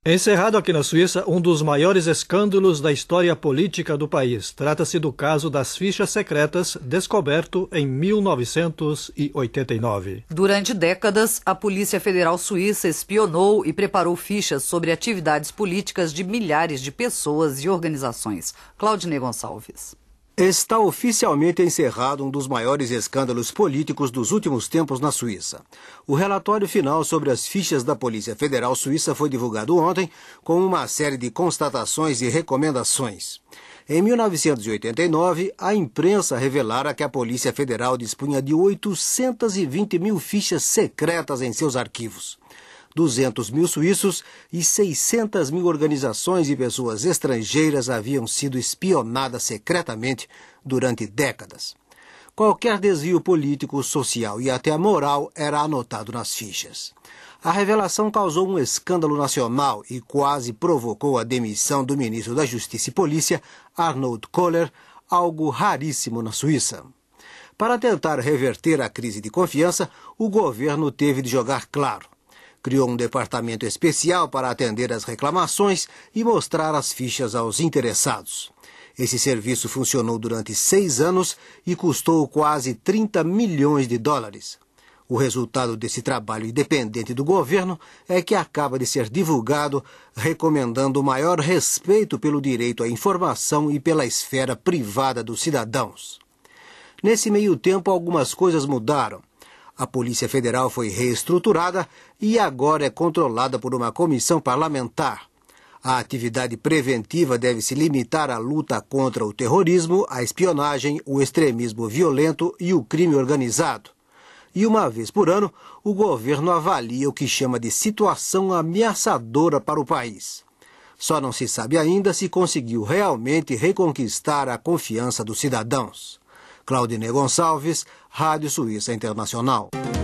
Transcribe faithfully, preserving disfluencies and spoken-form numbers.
Encerrado aqui na Suíça um dos maiores escândalos da história política do país. Trata-se do caso das fichas secretas, descoberto em mil novecentos e oitenta e nove. Durante décadas, a Polícia Federal Suíça espionou e preparou fichas sobre atividades políticas de milhares de pessoas e organizações. Claudinei Gonçalves. Está oficialmente encerrado um dos maiores escândalos políticos dos últimos tempos na Suíça. O relatório final sobre as fichas da Polícia Federal Suíça foi divulgado ontem com uma série de constatações e recomendações. Em mil novecentos e oitenta e nove, a imprensa revelara que a Polícia Federal dispunha de oitocentas e vinte mil fichas secretas em seus arquivos. duzentos mil suíços e seiscentas mil organizações e pessoas estrangeiras haviam sido espionadas secretamente durante décadas. Qualquer desvio político, social e até moral era anotado nas fichas. A revelação causou um escândalo nacional e quase provocou a demissão do ministro da Justiça e Polícia, Arnold Kohler, algo raríssimo na Suíça. Para tentar reverter a crise de confiança, o governo teve de jogar claro. Criou um departamento especial para atender às reclamações e mostrar as fichas aos interessados. Esse serviço funcionou durante seis anos e custou quase trinta milhões de dólares. O resultado desse trabalho independente do governo é que acaba de ser divulgado, recomendando maior respeito pelo direito à informação e pela esfera privada dos cidadãos. Nesse meio tempo, algumas coisas mudaram. A Polícia Federal foi reestruturada e agora é controlada por uma comissão parlamentar. A atividade preventiva deve se limitar à luta contra o terrorismo, a espionagem, o extremismo violento e o crime organizado. E uma vez por ano, o governo avalia o que chama de situação ameaçadora para o país. Só não se sabe ainda se conseguiu realmente reconquistar a confiança dos cidadãos. Claudinei Gonçalves, Rádio Suíça Internacional.